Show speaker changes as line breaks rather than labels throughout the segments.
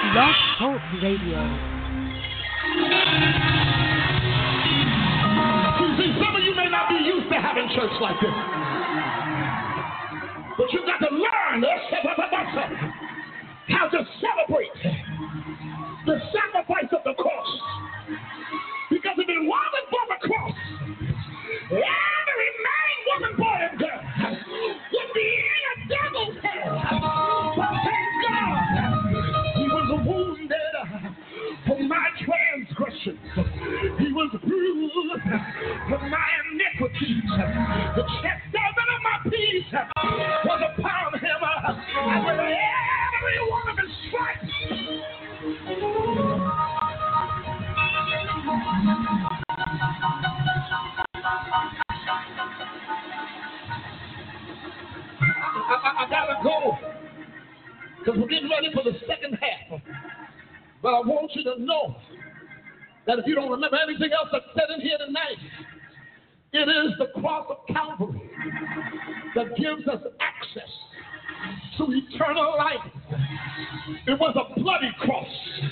Blog Talk Radio.
See, some of you may not be used to having church like this, but you got to learn how to celebrate the sacrifice of the cross. Because if it wasn't for the cross, every man, woman, boy, and girl would be in a devil's hell. But thank God, he was wounded for my transgressions. He was bruised for my iniquities. The chastisement of my peace was upon him. And with every one of his stripes, I gotta go, because we're getting ready for the second half. But I want you to know that if you don't remember anything else that's said in here tonight, it is the cross of Calvary that gives us access to eternal life. It was a bloody cross.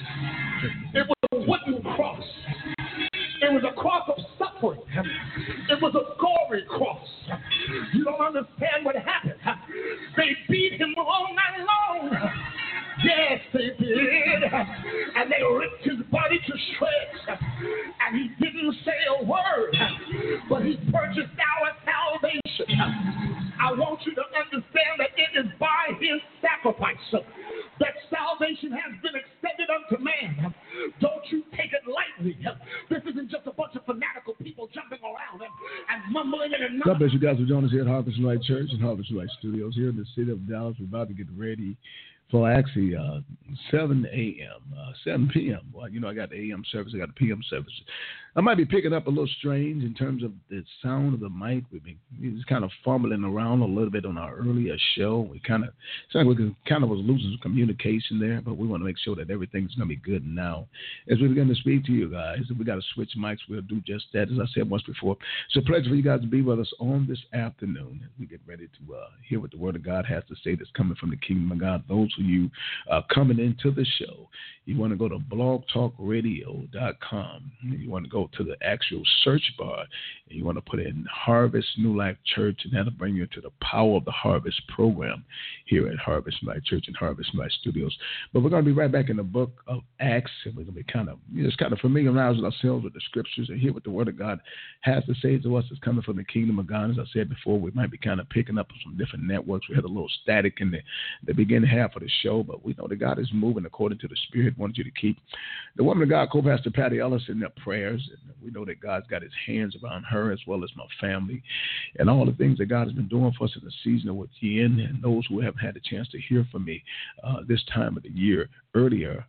It was a wooden cross. It was a cross of suffering. It was a gory cross. You don't understand what happened. They beat him all night long. Yes, they did. And they ripped his body to shreds. And he didn't say a word. But he purchased our salvation. I want you to understand that it is by his sacrifice that salvation has been extended unto man. Don't you take it lightly. This isn't just a bunch of fanatical people jumping around and mumbling and
God bless you guys for joining us here at Harvest Light Church and Harvest Light Studios here in the city of Dallas. We're about to get ready for actually 7 a.m., 7 p.m. Well, you know, I got the a.m. service, I got the p.m. service. I might be picking up a little strange in terms of the sound of the mic. We've been just kind of fumbling around a little bit on our earlier show. We kind of, it's like we kind of was losing some communication there, but we want to make sure that everything's going to be good now. As we begin to speak to you guys, if we got to switch mics, we'll do just that. As I said once before, it's a pleasure for you guys to be with us on this afternoon as we get ready to hear what the Word of God has to say that's coming from the Kingdom of God. Those of you coming into the show, you want to go to blogtalkradio.com. You want to go to the actual search bar, and you want to put in Harvest New Life Church, and that'll bring you to the Power of the Harvest program here at Harvest New Life Church and Harvest New Life Studios. But we're going to be right back in the book of Acts, and we're going to be kind of familiarizing ourselves with the scriptures and hear what the Word of God has to say to us that's coming from the Kingdom of God. As I said before, we might be kind of picking up some different networks. We had a little static in the beginning half of the show, but we know that God is moving according to the Spirit. Wanted you to keep the woman of God, co-pastor Patty Ellis, in their prayers. And we know that God's got his hands around her as well as my family and all the things that God has been doing for us in the season of what's in, and those who haven't had a chance to hear from me this time of the year earlier.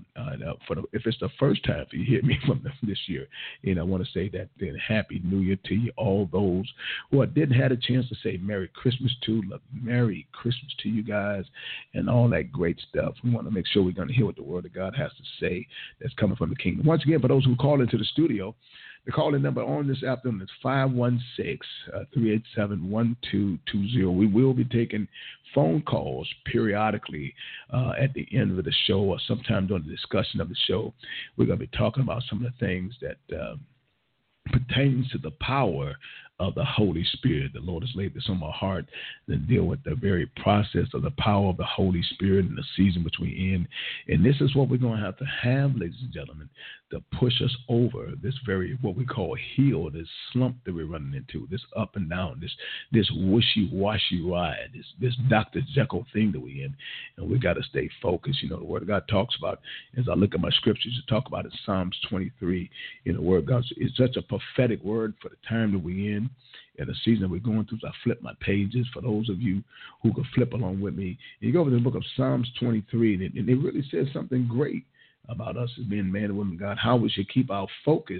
If it's the first time you hear me from this year, I want to say that then Happy New Year to you. All those who I didn't have a chance to say Merry Christmas to, Merry Christmas to you guys, and all that great stuff. We want to make sure we're going to hear what the Word of God has to say that's coming from the Kingdom. Once again, for those who call into the studio, the call-in number on this afternoon is 516-387-1220. We will be taking phone calls periodically at the end of the show or sometime during the discussion of the show. We're going to be talking about some of the things that pertains to the power of the Holy Spirit. The Lord has laid this on my heart to deal with the very process of the power of the Holy Spirit in the season which we're in. And this is what we're going to have, ladies and gentlemen, to push us over this very, what we call hill, this slump that we're running into, this up and down, this wishy-washy ride, this Dr. Jekyll thing that we're in. And we got to stay focused. The Word of God talks about, as I look at my scriptures, to talk about in Psalms 23, the Word of God is such a prophetic word for the time that we're in. In the season that we're going through, so I flip my pages for those of you who can flip along with me. And you go over to the book of Psalms 23, and it really says something great about us as being man and woman of God, how we should keep our focus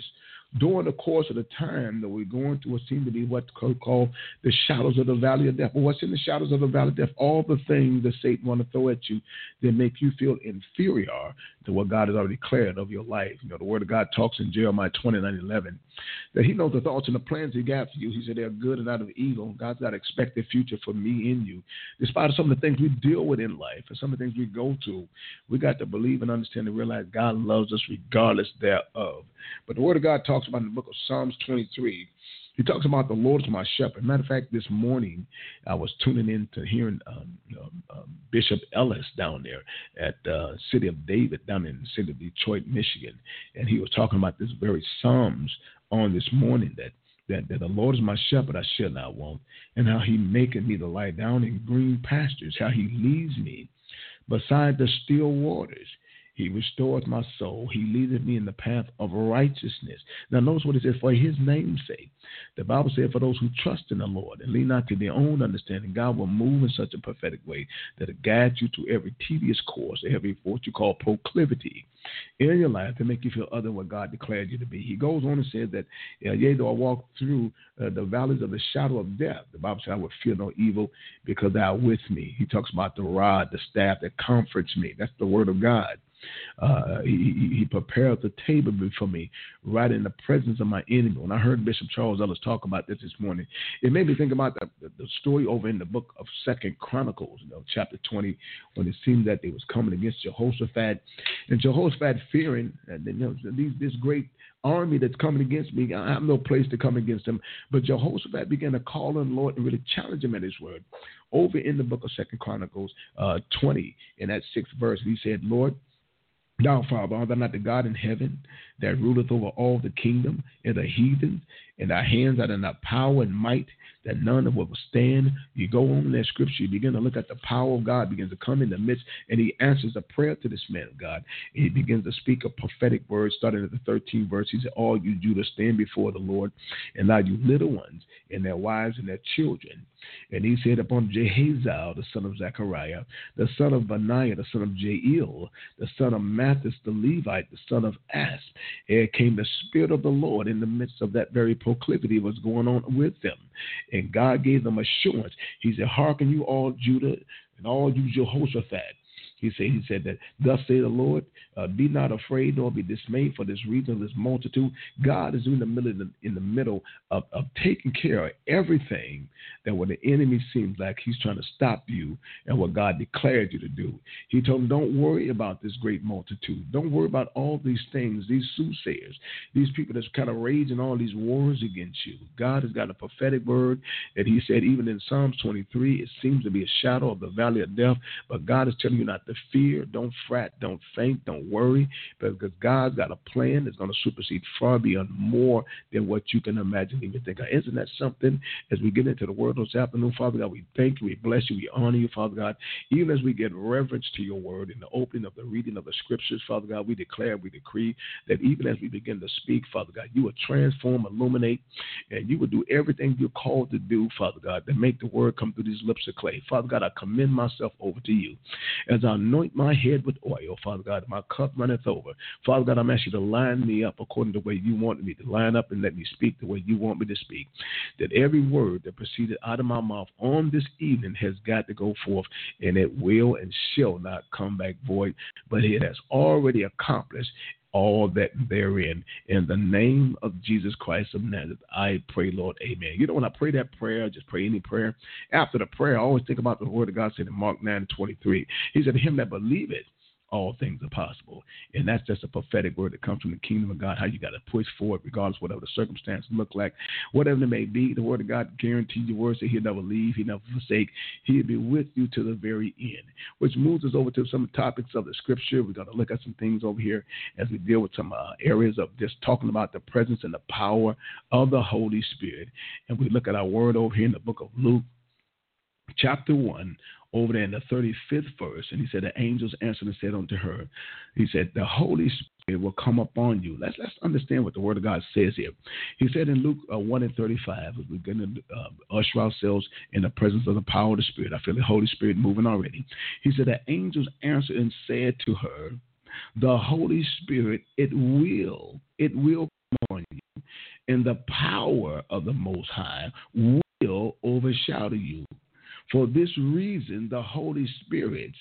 during the course of the time that we're going through what seems to be what's called the shadows of the valley of death. But what's in the shadows of the valley of death? All the things that Satan want to throw at you that make you feel inferior to what God has already declared of your life. You know, the Word of God talks in Jeremiah 29:11 that He knows the thoughts and the plans He got for you. He said they're good and not of evil. God's got an expected future for me in you. Despite some of the things we deal with in life and some of the things we go through, we got to believe and understand and realize God loves us regardless thereof. But the Word of God talks about in the book of Psalms 23. He talks about the Lord is my shepherd. Matter of fact, this morning I was tuning in to hearing Bishop Ellis down there at City of David down in the city of Detroit, Michigan. And he was talking about this very Psalms on this morning that the Lord is my shepherd, I shall not want, and how He maketh me to lie down in green pastures, how He leads me beside the still waters. He restoreth my soul. He leadeth me in the path of righteousness. Now, notice what it says, for His name's sake. The Bible said, for those who trust in the Lord and lean not to their own understanding, God will move in such a prophetic way that it guides you through every tedious course, every what you call proclivity in your life to make you feel other than what God declared you to be. He goes on and says that, yea, though I walk through the valleys of the shadow of death, the Bible says I will fear no evil because Thou art with me. He talks about the rod, the staff that comforts me. That's the Word of God. He prepared the table before me right in the presence of my enemy. When I heard Bishop Charles Ellis talk about this morning, it made me think about the story over in the book of 2 Chronicles, chapter 20, when it seemed that they was coming against Jehoshaphat, and Jehoshaphat fearing this great army that's coming against me. I have no place to come against them. But Jehoshaphat began to call on the Lord and really challenge Him at His word. Over in the book of 2 Chronicles 20, in that 6th verse, he said, Lord, Thou, Father, art Thou not the God in heaven that ruleth over all the kingdom and the heathen, and Thy hands are in Thy power and might, that none will withstand. You go on in that scripture, you begin to look at the power of God, begins to come in the midst, and He answers a prayer to this man of God. And He begins to speak a prophetic word, starting at the 13th verse. He said, all you Judah, stand before the Lord, and now you little ones, and their wives and their children. And He said, upon Jehaziel, the son of Zechariah, the son of Benaiah, the son of Jael, the son of Matthias the Levite, the son of Asp, there came the Spirit of the Lord in the midst of that very proclivity was going on with them. And God gave them assurance. He said, hearken you all Judah and all you Jehoshaphat. He said that, thus say the Lord, be not afraid nor be dismayed for this reason of this multitude. God is in the middle of taking care of everything that when the enemy seems like he's trying to stop you and what God declared you to do. He told him, don't worry about this great multitude. Don't worry about all these things, these soothsayers, these people that's kind of raging all these wars against you. God has got a prophetic word that He said, even in Psalms 23, it seems to be a shadow of the valley of death, but God is telling you not to fear, don't fret, don't faint, don't worry, because God's got a plan that's going to supersede far beyond more than what you can imagine, even think. Isn't that something? As we get into the word this afternoon, Father God, we thank you, we bless you, we honor you, Father God. Even as we get reverence to your word in the opening of the reading of the scriptures, Father God, we declare, we decree that even as we begin to speak, Father God, you will transform, illuminate, and you will do everything you're called to do, Father God, to make the word come through these lips of clay. Father God, I commend myself over to you as I anoint my head with oil, Father God, my cup runneth over. Father God, I'm asking you to line me up according to the way you want me to line up and let me speak the way you want me to speak. That every word that proceeded out of my mouth on this evening has got to go forth, and it will and shall not come back void, but it has already accomplished all that therein. In the name of Jesus Christ of Nazareth, I pray, Lord, amen. You know, when I pray that prayer, just pray any prayer. After the prayer, I always think about the word of God said in Mark 9:23. He said, him that believeth, all things are possible. And that's just a prophetic word that comes from the kingdom of God, how you got to push forward regardless whatever the circumstances look like, whatever it may be. The word of God guarantees your word, say He'll never leave, He'll never forsake. He'll be with you to the very end, which moves us over to some topics of the scripture. We're going to look at some things over here as we deal with some areas of just talking about the presence and the power of the Holy Spirit. And we look at our word over here in the book of Luke, chapter 1, over there in the 35th verse, and he said, the angels answered and said unto her, he said, the Holy Spirit will come upon you. Let's understand what the word of God says here. He said in Luke 1:35, as we're going to usher ourselves in the presence of the power of the Spirit. I feel the Holy Spirit moving already. He said, the angels answered and said to her, the Holy Spirit, it will come on you, and the power of the Most High will overshadow you. For this reason, the Holy Spirit's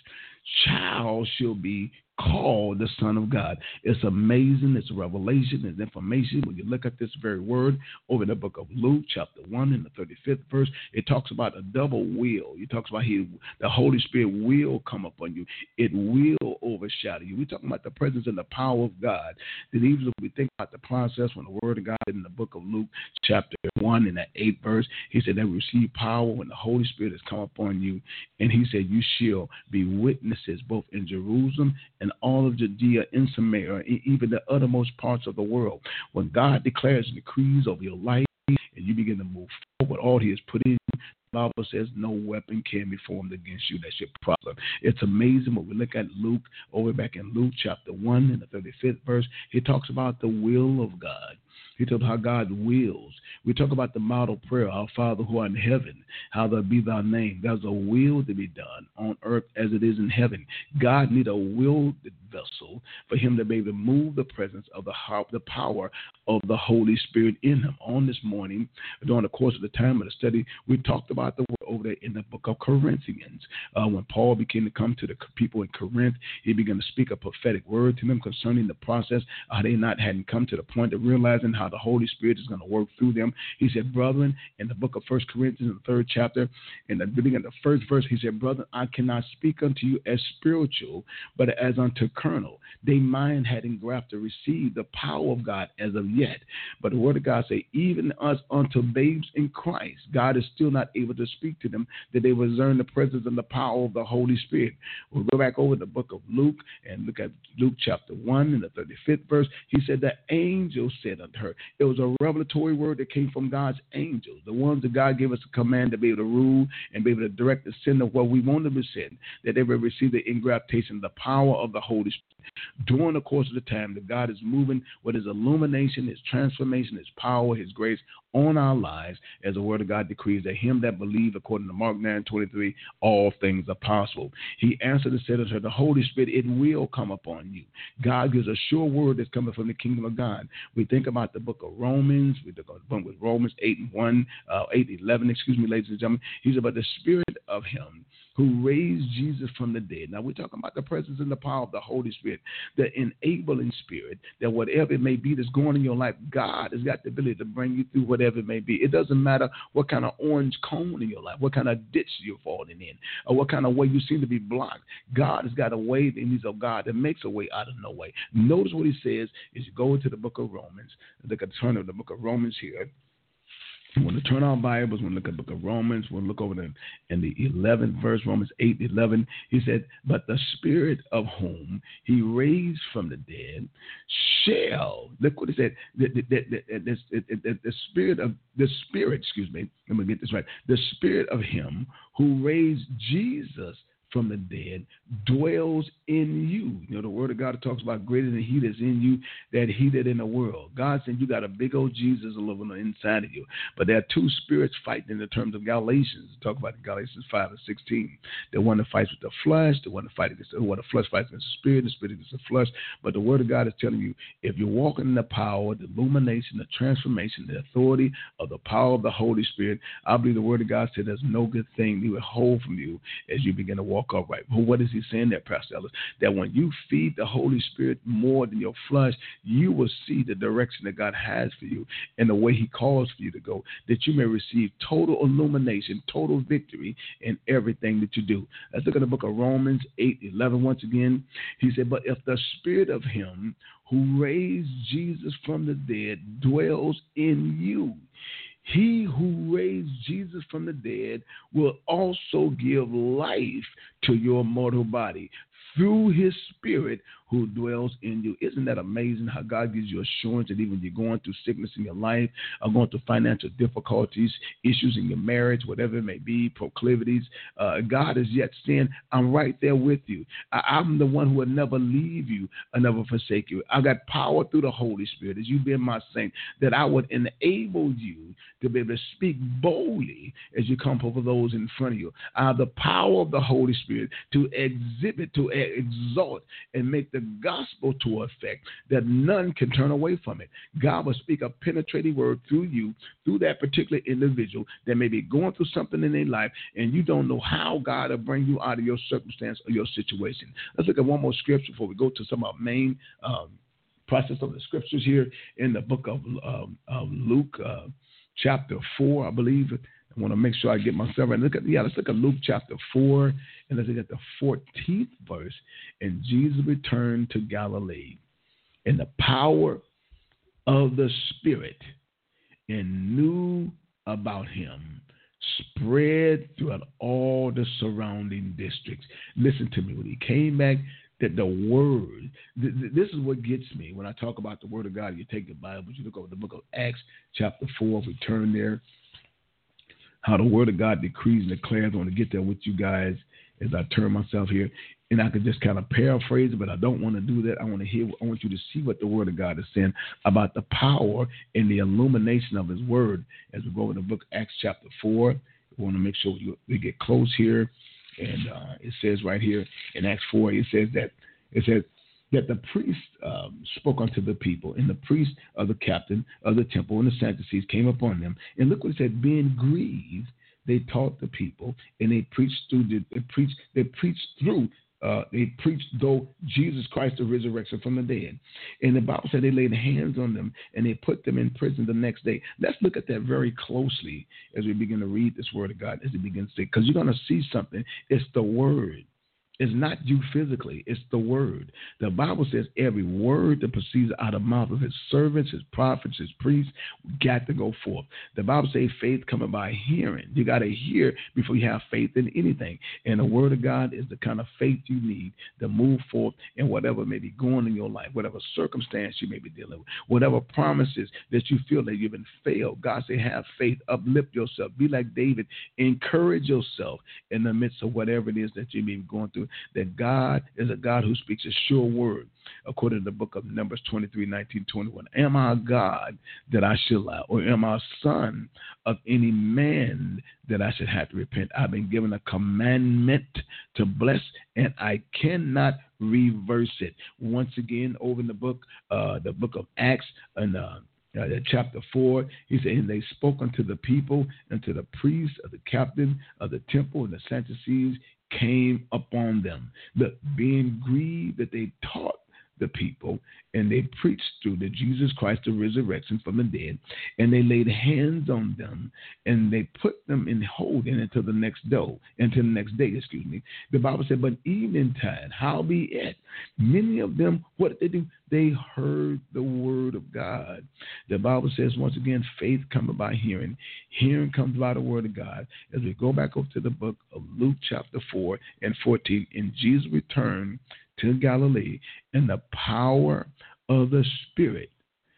child shall be called the Son of God. It's amazing. It's a revelation. It's information. When you look at this very word over in the book of Luke, chapter 1, in the 35th verse, it talks about a double will. It talks about the Holy Spirit will come upon you. It will overshadow you. We're talking about the presence and the power of God. Then even if we think about the process when the word of God in the book of Luke, chapter 1, in that 8th verse, he said that we receive power when the Holy Spirit has come upon you. And he said, you shall be witnesses both in Jerusalem and all of Judea and Samaria, and even the uttermost parts of the world. When God declares and decrees over your life and you begin to move forward, all he has put in you, the Bible says no weapon can be formed against you that should prosper. It's amazing when we look at Luke, over back in Luke chapter 1 in the 35th verse, he talks about the will of God. He talks about how God wills. We talk about the model prayer, our Father who art in heaven, hallowed be thy name. There's a will to be done on earth as it is in heaven. God needs a willed vessel for him to be able to move the presence of the power of the Holy Spirit in him. On this morning, during the course of the time of the study, we talked about the word over there in the book of Corinthians. When Paul began to come to the people in Corinth, he began to speak a prophetic word to them concerning the process. They hadn't come to the point of realizing how the Holy Spirit is going to work through them. He said, brethren, in the book of 1 Corinthians, in the 3rd chapter, in the beginning of the 1st verse, he said, brethren, I cannot speak unto you as spiritual, but as unto carnal. They mind had engrafted to receive the power of God as of yet. But the word of God say, even us unto babes in Christ, God is still not able to speak to them, that they will discern the presence and the power of the Holy Spirit. We'll go back over the book of Luke and look at Luke chapter 1 in the 35th verse. He said, the angel said unto her, it was a revelatory word that came from God's angels, the ones that God gave us a command to be able to rule and be able to direct the sin of what we want them to sin, that they will receive the engraftation, the power of the Holy Spirit. During the course of the time that God is moving with his illumination, his transformation, his power, his grace on our lives, as the word of God decrees that him that believe, according to Mark 9:23, all things are possible. He answered and said unto her, the Holy Spirit, it will come upon you. God gives a sure word that's coming from the kingdom of God. We think about the book of Romans. We think about with Romans 8:11, ladies and gentlemen. He said, but the Spirit of him who raised Jesus from the dead. Now, we're talking about the presence and the power of the Holy Spirit, the enabling spirit, that whatever it may be that's going on in your life, God has got the ability to bring you through whatever it may be. It doesn't matter what kind of orange cone in your life, what kind of ditch you're falling in, or what kind of way you seem to be blocked. God has got a way, and he's a God that makes a way out of no way. Notice what he says is you go into the book of Romans, look at the turn of the book of Romans here. We want to turn our Bibles. We want to look at the book of Romans. We'll look over in the 11th verse, Romans 8:11. He said, but the Spirit of whom he raised from the dead shall, look what he said, the Spirit, excuse me, let me get this right. The Spirit of him who raised Jesus from the dead dwells in you. You know, the word of God talks about greater than he that's in you, that he that in the world. God said you got a big old Jesus living on the inside of you. But there are two spirits fighting in the terms of Galatians. Talk about Galatians 5:16. The one that fights with the flesh, the one that fights against the flesh fights against the spirit against the flesh. But the word of God is telling you, if you're walking in the power, the illumination, the transformation, the authority of the power of the Holy Spirit, I believe the word of God said there's no good thing he will hold from you as you begin to walk upright. Well, what is he saying there, Pastor Ellis? That when you feed the Holy Spirit more than your flesh, you will see the direction that God has for you and the way he calls for you to go, that you may receive total illumination, total victory in everything that you do. Let's look at the book of Romans 8:11 once again. He said, but if the Spirit of him who raised Jesus from the dead dwells in you, he who raised Jesus from the dead will also give life to your mortal body through his Spirit who dwells in you. Isn't that amazing how God gives you assurance that even when you're going through sickness in your life, or going through financial difficulties, issues in your marriage, whatever it may be, proclivities, God is yet saying, I'm right there with you. I'm the one who will never leave you or never forsake you. I got power through the Holy Spirit, as you been my saint, that I would enable you to be able to speak boldly as you come over those in front of you. I have the power of the Holy Spirit to exhibit, to exalt and make the gospel to effect that none can turn away from it. God will speak a penetrating word through you, through that particular individual that may be going through something in their life, and you don't know how God will bring you out of your circumstance or your situation. Let's look at one more scripture before we go to some of our main process of the scriptures here in the book of Luke, chapter 4, I believe. I want to make sure I get myself right. Let's look at Luke chapter 4, and let's look at the 14th verse. And Jesus returned to Galilee in the power of the Spirit, and knew about him spread throughout all the surrounding districts. Listen to me. When he came back, that the word, this is what gets me when I talk about the word of God. You take the Bible, you look over the book of Acts chapter 4, we turn there, how the word of God decrees and declares. I want to get there with you guys as I turn myself here. And I could just kind of paraphrase it, but I don't want to do that. I want you to see what the word of God is saying about the power and the illumination of his word. As we go over the book Acts chapter 4, we want to make sure we get close here. And it says right here in Acts 4, it says that the priest spoke unto the people, and the priest of the captain of the temple and the Sadducees came upon them. And look what it said: being grieved, they taught the people, and they preached though Jesus Christ the resurrection from the dead. And the Bible said they laid hands on them and they put them in prison the next day. Let's look at that very closely as we begin to read this word of God, as it begins to say, because you're going to see something. It's the word. It's not you physically. It's the word. The Bible says every word that proceeds out of the mouth of his servants, his prophets, his priests, got to go forth. The Bible says faith coming by hearing. You got to hear before you have faith in anything. And the word of God is the kind of faith you need to move forth in whatever may be going in your life, whatever circumstance you may be dealing with, whatever promises that you feel that you've been failed. God say have faith, uplift yourself, be like David, encourage yourself in the midst of whatever it is that you may be going through. That God is a God who speaks a sure word, according to the book of Numbers 23, 19, 21. Am I a God that I should lie? Or am I a son of any man that I should have to repent? I've been given a commandment to bless, and I cannot reverse it. Once again, over in the book of Acts, and chapter 4, he said, and they spoke unto the people and to the priests of the captain of the temple, and the Sadducees came upon them, being grieved that they taught the people, and they preached through the Jesus Christ, the resurrection from the dead, and they laid hands on them, and they put them in holding until the next day. The Bible said, but eventide, howbeit, many of them, what did they do? They heard the word of God. The Bible says, once again, faith comes by hearing. Hearing comes by the word of God. As we go back over to the book of Luke chapter 4 and 14, and Jesus returned to Galilee in the power of the Spirit,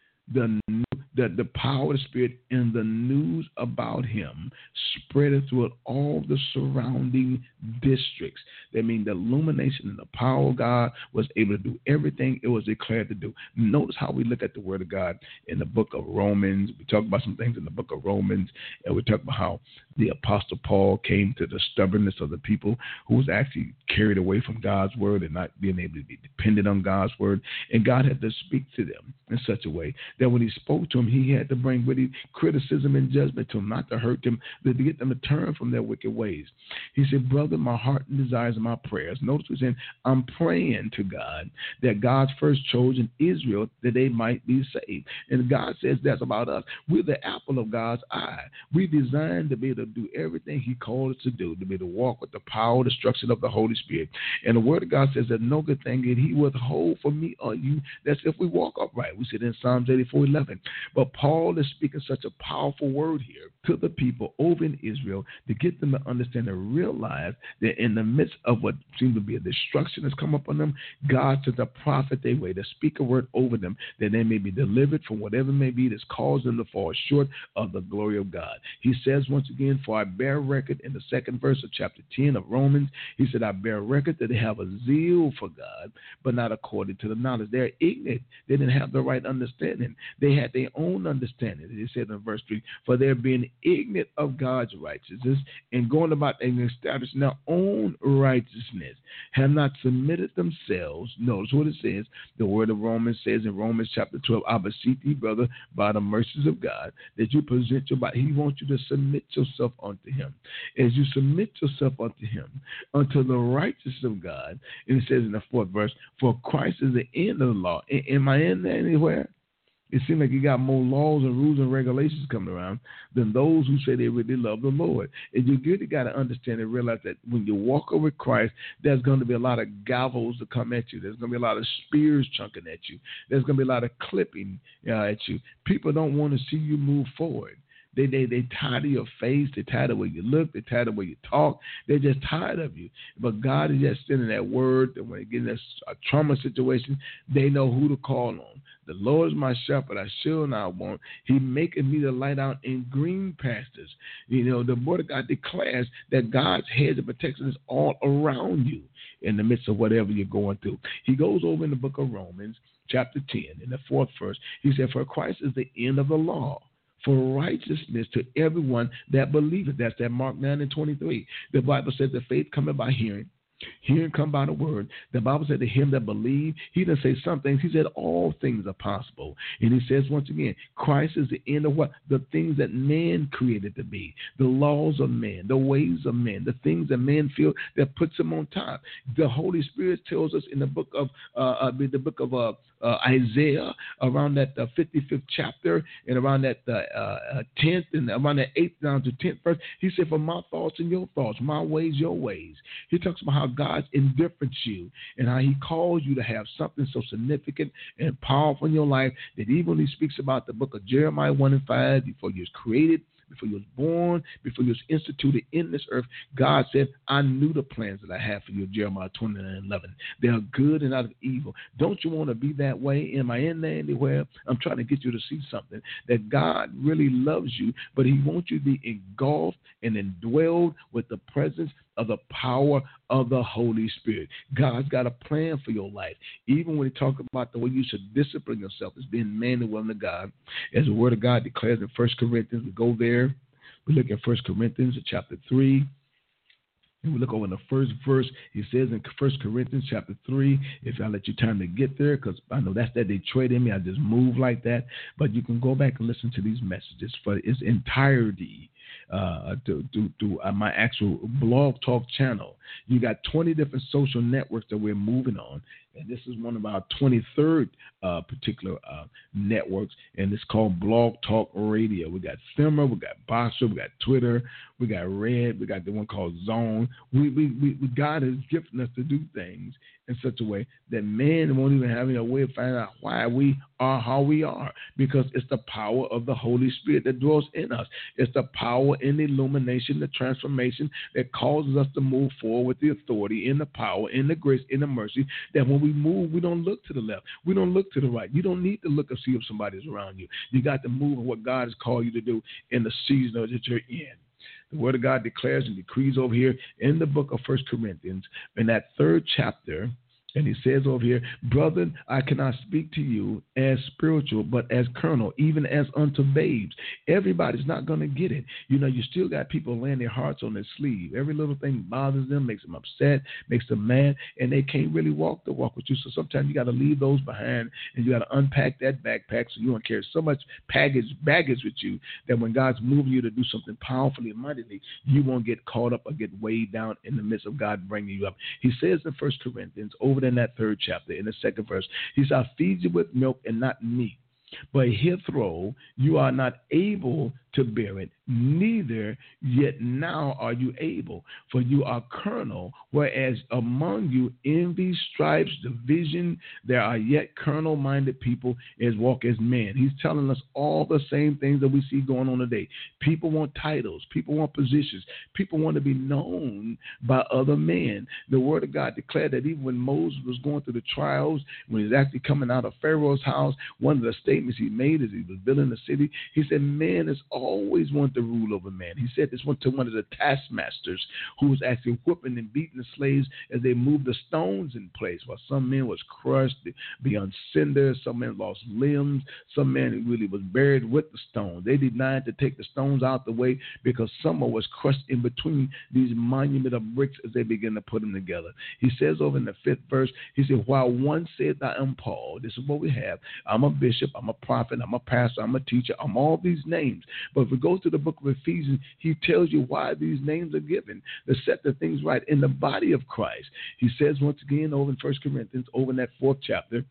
the power of the Spirit and the news about him spread throughout all the surrounding districts. That means the illumination and the power of God was able to do everything it was declared to do. Notice how we look at the word of God in the book of Romans. We talk about some things in the book of Romans, and we talk about how the Apostle Paul came to the stubbornness of the people who was actually carried away from God's word and not being able to be dependent on God's word. And God had to speak to them in such a way that when he spoke to them, he had to bring with him criticism and judgment to them, not to hurt them, but to get them to turn from their wicked ways. He said, brother, my heart and desires and my prayers. Notice he's saying, I'm praying to God that God's first chosen Israel, that they might be saved. And God says that's about us. We're the apple of God's eye. We're designed to be able to do everything he called us to do, to be able to walk with the power, the instruction of the Holy Spirit. And the word of God says that no good thing did he withhold from me or you. That's if we walk upright. We said in Psalms 84:11. But Paul is speaking such a powerful word here to the people over in Israel to get them to understand and realize that in the midst of what seems to be a destruction that's come upon them, God sent a prophet their way to speak a word over them that they may be delivered from whatever may be that's caused them to fall short of the glory of God. He says once again, for I bear record in the second verse of chapter 10 of Romans, he said, I bear record that they have a zeal for God, but not according to the knowledge. They're ignorant. They didn't have the right understanding. They had their own understanding. He said in verse 3, for they're being ignorant of God's righteousness and going about and establishing their own righteousness, have not submitted themselves. Notice what it says. The word of Romans says in Romans chapter 12, I beseech thee, brother, by the mercies of God, that you present your body. He wants you to submit yourself unto him. As you submit yourself unto him, unto the righteousness of God, and it says in the 4th verse, for Christ is the end of the law. Am I in there anywhere? It seems like you got more laws and rules and regulations coming around than those who say they really love the Lord. And you really got to understand and realize that when you walk with Christ, there's going to be a lot of gavels to come at you. There's going to be a lot of spears chunking at you. There's going to be a lot of clipping at you. People don't want to see you move forward. They tired of your face. They're tired of the way you look. They're tired of the way you talk. They're just tired of you. But God is just sending that word that when they get in a trauma situation, they know who to call on. The Lord is my shepherd, I shall not want. He maketh me to lie down in green pastures. You know, the word of God declares that God's hedge of protection is all around you in the midst of whatever you're going through. He goes over in the book of Romans, chapter 10, in the 4th verse. He said, for Christ is the end of the law, for righteousness to everyone that believeth. That's that Mark 9:23. The Bible says that faith cometh by hearing. Hearing come by the word. The Bible said to him that believe, he didn't say some things. He said all things are possible. And he says once again, Christ is the end of what? The things that man created to be. The laws of man, the ways of man, the things that man feel that puts him on top. The Holy Spirit tells us in the book of Isaiah, around that 55th chapter, and around that 10th and around that 8th down to 10th verse, he said, for my thoughts and your thoughts, my ways, your ways. He talks about how God's indifference you and how he calls you to have something so significant and powerful in your life that even when he speaks about the book of Jeremiah 1:5, before you was created, before you was born, before you was instituted in this earth, God said, I knew the plans that I have for you, Jeremiah 29:11. They are good and not of evil. Don't you want to be that way? Am I in there anywhere? I'm trying to get you to see something, that God really loves you, but he wants you to be engulfed and indwelled with the presence of the power of the Holy Spirit. God's got a plan for your life. Even when he talks about the way you should discipline yourself as being man and woman of God, as the word of God declares in 1 Corinthians, we go there. We look at 1 Corinthians chapter 3. And we look over in the first verse. He says in 1 Corinthians chapter 3, if I let you time to get there, because I know that's that Detroit in me. I just move like that. But you can go back and listen to these messages for its entirety through my actual blog talk channel. You got 20 different social networks that we're moving on. And this is one of our 23rd particular networks, and it's called Blog Talk Radio. We got Simmer, we got Boxer, we got Twitter, we got Red, we got the one called Zone. We God has gifted us to do things in such a way that man won't even have any way of finding out why we are how we are, because it's the power of the Holy Spirit that dwells in us. It's the power and the illumination, the transformation that causes us to move forward with the authority and the power and the grace and the mercy, that when we move, we don't look to the left. We don't look to the right. You don't need to look and see if somebody's around you. You got to move in what God has called you to do in the season that you're in. The Word of God declares and decrees over here in the book of 1 Corinthians, in that 3rd chapter, and he says over here, brethren, I cannot speak to you as spiritual, but as carnal, even as unto babes. Everybody's not going to get it. You know, you still got people laying their hearts on their sleeve. Every little thing bothers them, makes them upset, makes them mad, and they can't really walk the walk with you. So sometimes you got to leave those behind, and you got to unpack that backpack so you don't carry so much baggage with you that when God's moving you to do something powerfully and mightily, you won't get caught up or get weighed down in the midst of God bringing you up. He says in 1 Corinthians, over in that 3rd chapter, in the 2nd verse, he says, I feed you with milk and not meat, but hitherto you are not able to bear it, neither yet now are you able, for you are carnal, whereas among you envy, stripes, division, there are yet carnal-minded people as walk as men. He's telling us all the same things that we see going on today. People want titles. People want positions. People want to be known by other men. The Word of God declared that even when Moses was going through the trials, when he was actually coming out of Pharaoh's house, one of the statements he made as he was building the city, he said, man is always wanted to rule over man. He said this one to one of the taskmasters who was actually whipping and beating the slaves as they moved the stones in place, while some men was crushed beyond cinders, some men lost limbs, some men really was buried with the stone. They denied to take the stones out the way because someone was crushed in between these monument of bricks as they began to put them together. He says over in the 5th verse, he said, while one said, I am Paul, this is what we have. I'm a bishop, I'm a prophet, I'm a pastor, I'm a teacher, I'm all these names. But if we go to the book of Ephesians, he tells you why these names are given, to set the things right in the body of Christ. He says once again over in 1 Corinthians, over in that 3rd chapter,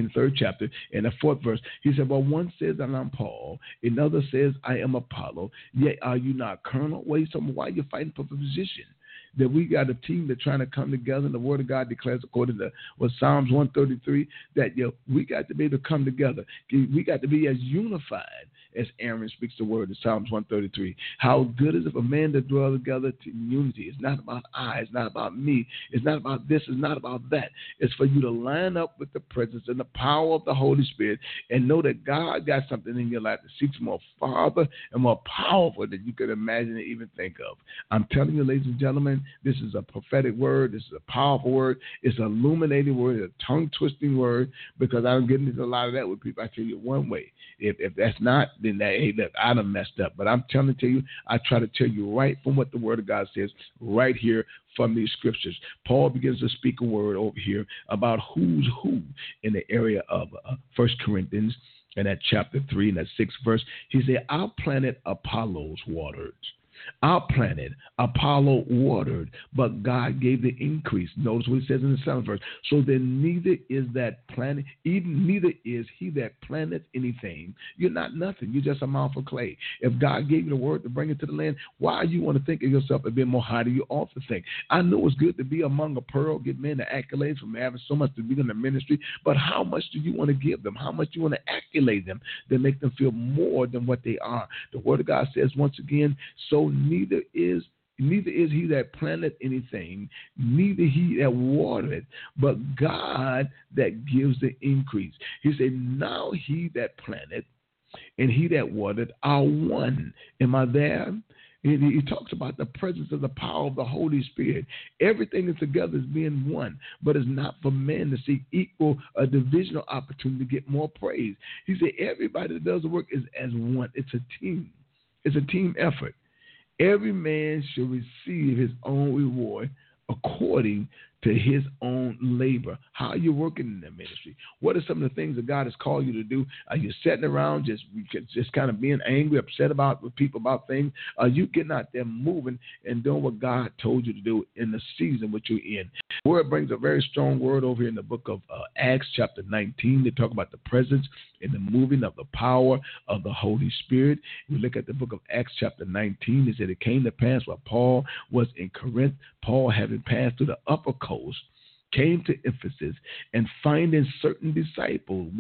in the 4th verse, he said, well, one says that I'm Paul, another says I am Apollo, yet are you not colonel? Why are you fighting for the position? That we got a team that's trying to come together, and the Word of God declares, according to what Psalms 133, that we got to be able to come together. We got to be as unified as Aaron speaks the word in Psalms 133. How good is it for man to dwell together in unity? It's not about I, it's not about me, it's not about this, it's not about that. It's for you to line up with the presence and the power of the Holy Spirit and know that God got something in your life that seeks more farther and more powerful than you could imagine or even think of. I'm telling you, ladies and gentlemen, this is a prophetic word. This is a powerful word. It's an illuminating word, a tongue-twisting word, because I don't get into a lot of that with people. I tell you one way. If that's not, then look, I done messed up. But I'm telling you, I try to tell you right from what the Word of God says right here from these scriptures. Paul begins to speak a word over here about who's who in the area of 1 Corinthians, in that chapter 3, in that 6th verse. He said, our planet Apollos watered. Our planet, Apollo watered, but God gave the increase. Notice what he says in the 7th verse. So then neither is that planet, even neither is he that planteth anything. You're not nothing. You're just a mouth of clay. If God gave you the word to bring it to the land, why you want to think of yourself as being more high than you ought to think? I know it's good to be among a pearl, get men the accolades from having so much to be in the ministry, but how much do you want to give them? How much do you want to accolade them that make them feel more than what they are? The word of God says once again, so neither is he that planteth anything, neither he that watereth, but God that gives the increase. He said, now he that planteth and he that watereth are one. Am I there? He talks about the presence of the power of the Holy Spirit. Everything is together as being one, but it's not for men to seek equal a divisional opportunity to get more praise. He said everybody that does the work is as one. It's a team. It's a team effort. Every man shall receive his own reward according to his own labor. How are you working in that ministry? What are some of the things that God has called you to do? Are you sitting around just kind of being angry, upset with people about things? Are you getting out there moving and doing what God told you to do in the season which you're in? The word brings a very strong word over here in the book of Acts chapter 19 to talk about the presence and the moving of the power of the Holy Spirit. We look at the book of Acts chapter 19. It said it came to pass while Paul was in Corinth, Paul having passed through the upper coast, came to Ephesus and finding certain disciples.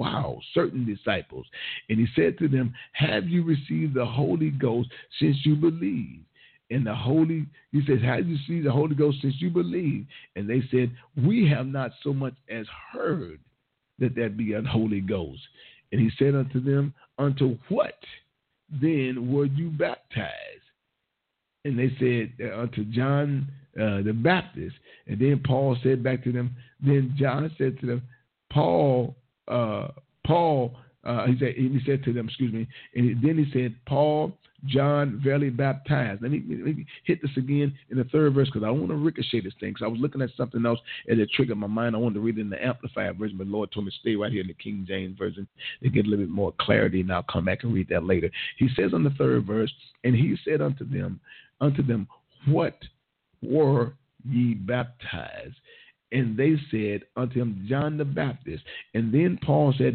And he said to them, have you received the Holy Ghost since you believe? And he says, have you received the Holy Ghost since you believe? And they said, we have not so much as heard that there be a Holy Ghost. And he said unto them, unto what then were you baptized? And they said, unto John the Baptist. And then Paul said back to them, then John said to them, he said to them, and then he said, Paul, John verily baptized. Let me hit this again in the 3rd verse because I want to ricochet this thing. Because I was looking at something else and it triggered my mind. I wanted to read it in the Amplified version, but the Lord told me to stay right here in the King James version to get a little bit more clarity, and I'll come back and read that later. He says on the 3rd verse, and he said unto them, what were ye baptized? And they said unto him, John the Baptist. And then Paul said,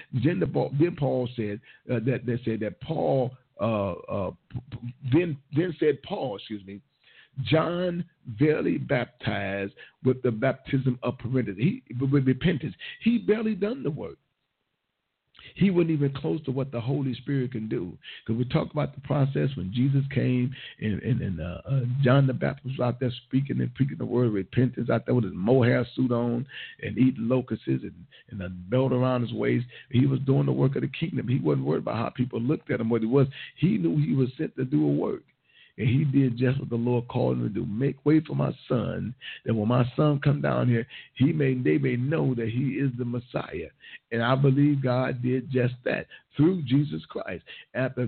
John verily baptized with the baptism of repentance. He barely done the work. He wasn't even close to what the Holy Spirit can do. Because we talk about the process when Jesus came and John the Baptist was out there speaking and preaching the word of repentance out there with his mohair suit on and eating locusts and a belt around his waist. He was doing the work of the kingdom. He wasn't worried about how people looked at him, what he was. He knew he was sent to do a work. And he did just what the Lord called him to do. Make way for my son, that when my son come down here, they may know that he is the Messiah. And I believe God did just that through Jesus Christ. After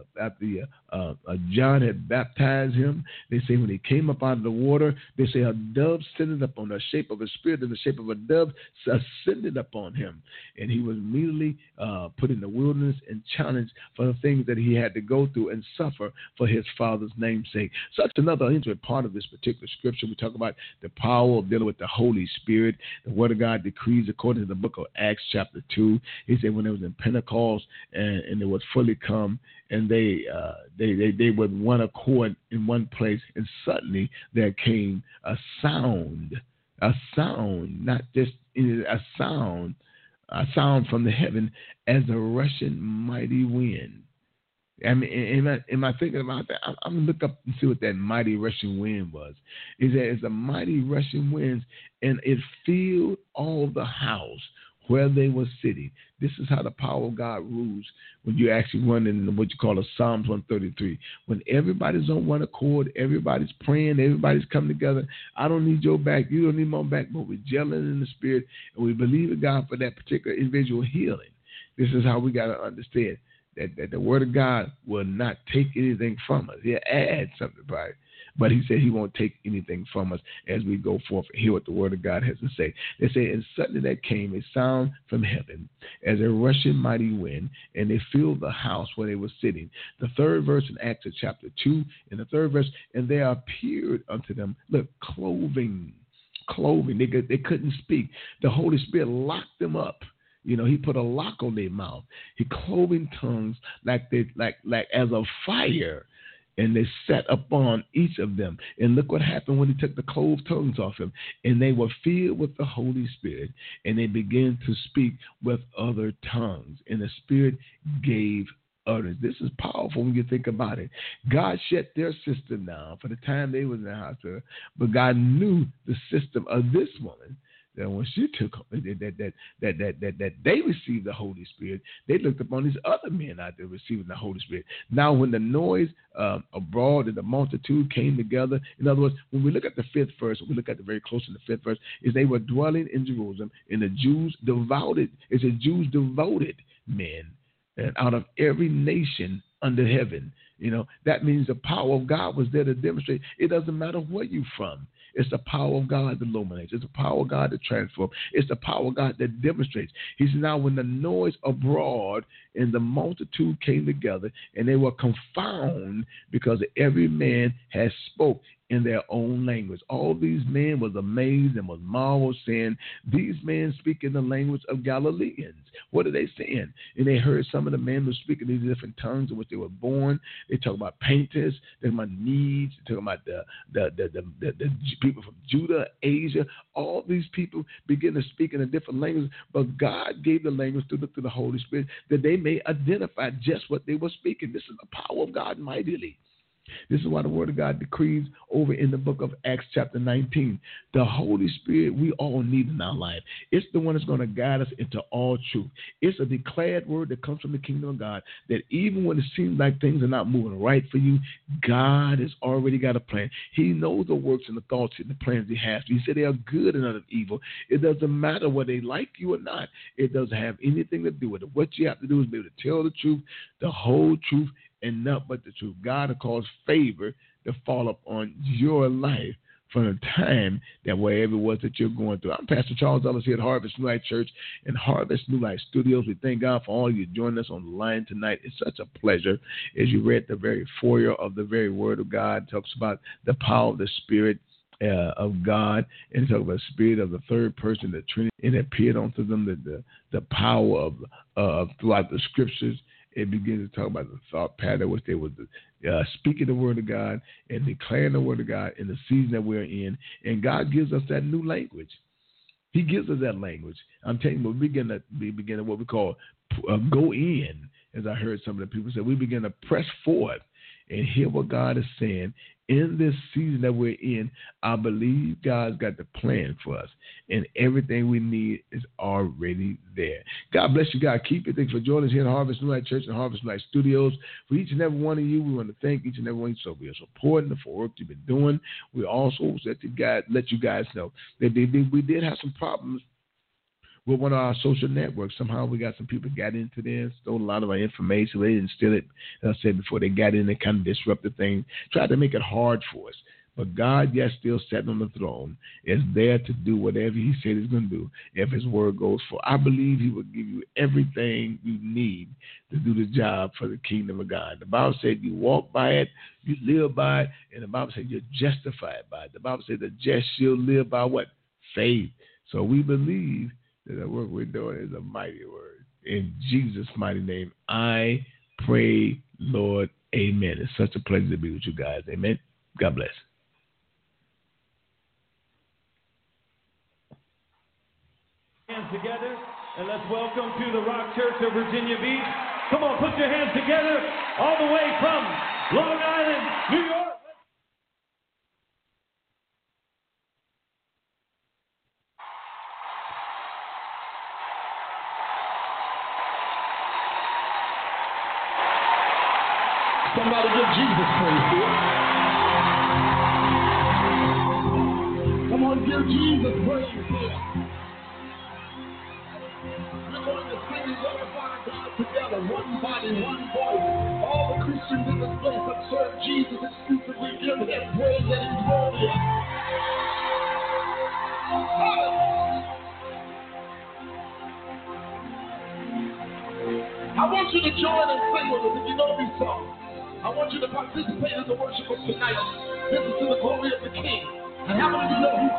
John had baptized him, they say when he came up out of the water, they say a dove ascended upon the shape of a spirit, and the shape of a dove ascended upon him. And he was immediately put in the wilderness and challenged for the things that he had to go through and suffer for his Father's name's sake. Such another interesting part of this particular scripture. We talk about the power of dealing with the Holy Spirit. The Word of God decrees according to the book of Acts chapter 2. He said when it was in Pentecost, and they would fully come, and they would one accord in one place, and suddenly there came a sound, not just a sound from the heaven as a rushing mighty wind. I mean, am I thinking about that? I'm going to look up and see what that mighty rushing wind was. It's a mighty rushing wind, and it filled all the house where they were sitting. This is how the power of God rules when you actually run in what you call a Psalms 133. When everybody's on one accord, everybody's praying, everybody's coming together. I don't need your back, you don't need my back, but we're gelling in the spirit, and we believe in God for that particular individual healing. This is how we got to understand that the Word of God will not take anything from us. He'll add something by it. But he said he won't take anything from us as we go forth and hear what the Word of God has to say. They say, and suddenly there came a sound from heaven as a rushing mighty wind, and they filled the house where they were sitting. The third verse in Acts chapter 2, in the third verse, and there appeared unto them, look, clothing. They couldn't speak. The Holy Spirit locked them up. You know, he put a lock on their mouth. He cloven tongues like as a fire. And they sat upon each of them. And look what happened when he took the clove tongues off him. And they were filled with the Holy Spirit. And they began to speak with other tongues. And the Spirit gave utterance. This is powerful when you think about it. God shut their system down for the time they was in the hospital. But God knew the system of this woman. That when she took that they received the Holy Spirit, they looked upon these other men out there receiving the Holy Spirit. Now, when the noise abroad and the multitude came together, in other words, when we look at the fifth verse, we look at the very close in the fifth verse, is they were dwelling in Jerusalem, and the Jews devoted. It says Jews devoted men, and out of every nation under heaven. You know, that means the power of God was there to demonstrate. It doesn't matter where you're from. It's the power of God that illuminates. It's the power of God that transforms. It's the power of God that demonstrates. He said, now when the noise abroad and the multitude came together, and they were confounded because every man had spoke in their own language. All these men was amazed and was marveled, saying, these men speak in the language of Galileans. What are they saying? And they heard some of the men who speak in these different tongues in which they were born. They talk about painters, they talk about Medes, they talk about the people from Judah, Asia. All these people begin to speak in a different language, but God gave the language through the Holy Spirit that they may identify just what they were speaking. This is the power of God mightily. This is why the Word of God decrees over in the book of Acts chapter 19. The Holy Spirit we all need in our life. It's the one that's going to guide us into all truth. It's a declared word that comes from the kingdom of God that even when it seems like things are not moving right for you, God has already got a plan. He knows the works and the thoughts and the plans he has. He said they are good and not of evil. It doesn't matter whether they like you or not. It doesn't have anything to do with it. What you have to do is be able to tell the truth, the whole truth, and not but the truth. God will cause favor to fall upon your life from the time that wherever it was that you're going through. I'm Pastor Charles Ellis here at Harvest New Life Church and Harvest New Life Studios. We thank God for all you joining us on the line tonight. It's such a pleasure as you read the very foyer of the very Word of God. It talks about the power of the Spirit of God, and it talks about the Spirit of the third person, the Trinity. It appeared unto them the power of throughout the Scriptures. It begins to talk about the thought pattern, which they were speaking the Word of God and declaring the Word of God in the season that we're in. And God gives us that new language. He gives us that language. I'm telling you, we begin to what we call go in, as I heard some of the people say. We begin to press forward and hear what God is saying. In this season that we're in, I believe God's got the plan for us, and everything we need is already there. God bless you, God. Keep it. Thanks for joining us here in Harvest New Light Church and Harvest New Light Studios. For each and every one of you, we want to thank each and every one of you for your support and for work you've been doing. We also let you guys know that we did have some problems with one of our social networks. Somehow we got some people got into there, stole a lot of our information. They didn't steal it. As I said before, they got in and kind of disrupted things, tried to make it hard for us. But God, yes, still sitting on the throne, is there to do whatever he said he's going to do if his word goes forth. I believe he will give you everything you need to do the job for the kingdom of God. The Bible said you walk by it, you live by it, and the Bible said you're justified by it. The Bible said the just shall live by what? Faith. So we believe that the work we're doing is a mighty word. In Jesus' mighty name, I pray, Lord, amen. It's such a pleasure to be with you guys. Amen. God bless.
Hands together, and let's welcome to the Rock Church of Virginia Beach. Come on, put your hands together all the way from Long Island, New York.
Somebody give Jesus praise. Come on, give Jesus praise here. We're going to sing and glorify God together, one body, one voice. All the Christians in this place that serve Jesus exclusively give him praise that he's worthy of. I want you to join and sing with us if you know these songs. I want you to participate in the worship of tonight. This is to the glory of the King. And how many of you know